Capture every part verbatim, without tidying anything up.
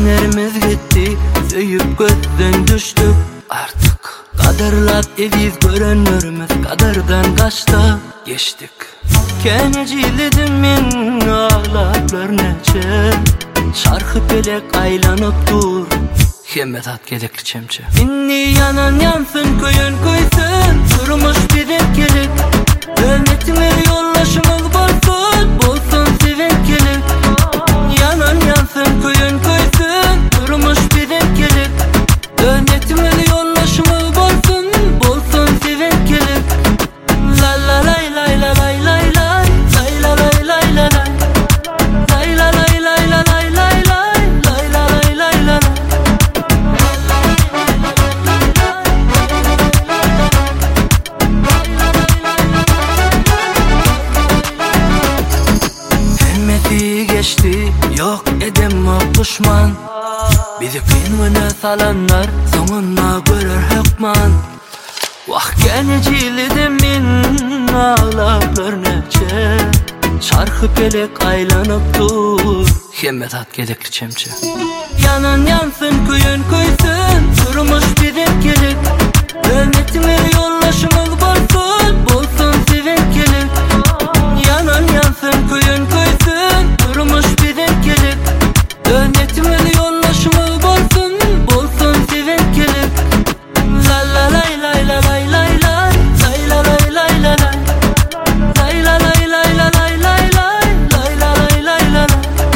Günlerimiz gitti, söyüp gözden düştük artık. Kaderlap eviz görünürümüz kaderden kaçta geçtik. Keneciledim min ağlarlar neçe, şarkı pelek aylanıp dur, hemmet at gedekli çemçe. İnni yanan yansın, köyün koysun, durmuş birin gelip. Ölmetime yollaşımız bolsun, bolsun sevinkelik. Yanan yansın, köyün koysun, durmuş birin gelip. Ölmetime yollaşımız bolsun, bolsun sevinkelik. La la lay lay la lay lay lay, lay la lay lay la lay. Lay la lay lay la lay lay lay, lay la lay lay la lay. Hemmeti geçti, yok edem o pişman. Bizi kıyınmına salanlar, sonuna görür hükman. Vah geneciledim min ağlarlar neçe, şarkı pelek aylanıp dur, hemmet at gedekli çemçe. Yanan yansın, köyün koysun, durmuş birin gelip. Ölmetime yollaşımız bolsun, bolsun sevinkelik. Yanan yansın, köyün koysun, durmuş birin gelip. Ölmetime yollaşımız bolsun, bolsun sevinkelik. La la lay lay la lay lay lay, lay la lay lay la lay. Lay la lay lay la lay lay lay, lay la lay lay la lay.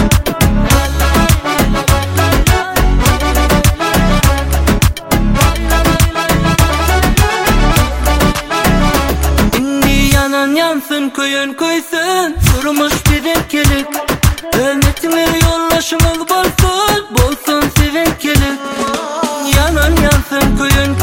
İndi yanan yansın, köyün koysun, durmuş birin gelip. Ölmetime yollaşımız bolsun, bolsun sevinkelik. Yanan yansın, köyün